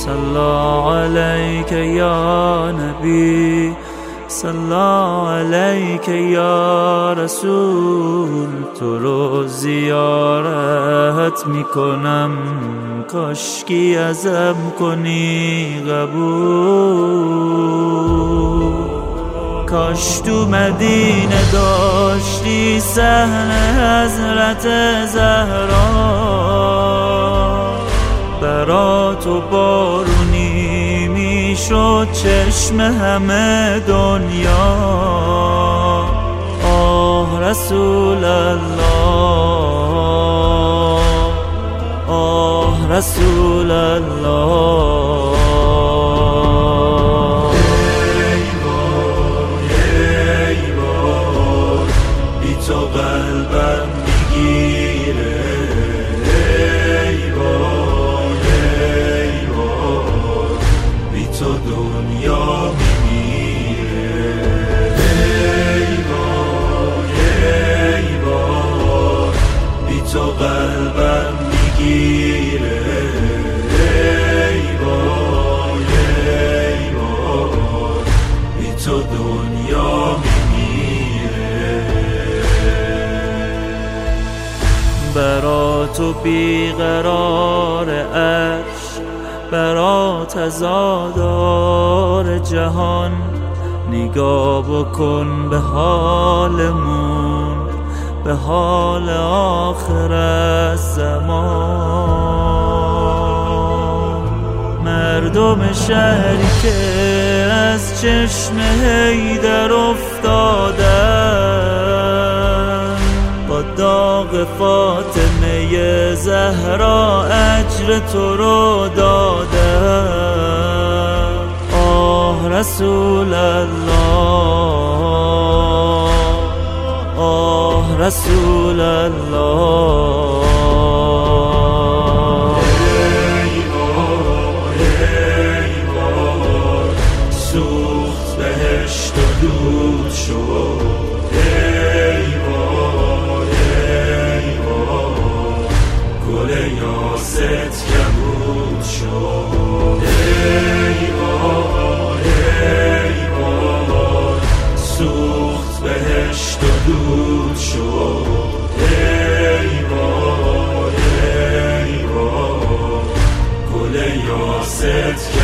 صلی علیک یا نبی، صلی علیک یا رسول. تو رو زیارت میکنم، کاشکی ازم کنی قبول. کاش تو مدینه داشتی صحن حضرت زهرا، برا تو بارونی میشد چشم همه دنیا. آه رسول الله، آه رسول الله. تو قلبم میگیره، ای وای بی تو دنیا میمیره. ای وای بی تو قلبم میگیره، ای وای بی تو دنیا برا تو بیقرار عرش، برا تزادار جهان. نگاه بکن به حالمون، به حال آخر الزمان. مردم شهری که از چشم حیدر افتادن، با داغ فاطمه زهرا اجر تو رو دادن. آه رسول الله، آه رسول الله. ای وای سوخت بهشت و دود شد. یاست کبود شد. ای وای سوخت بهشت و دود شد. ای وای گل یاست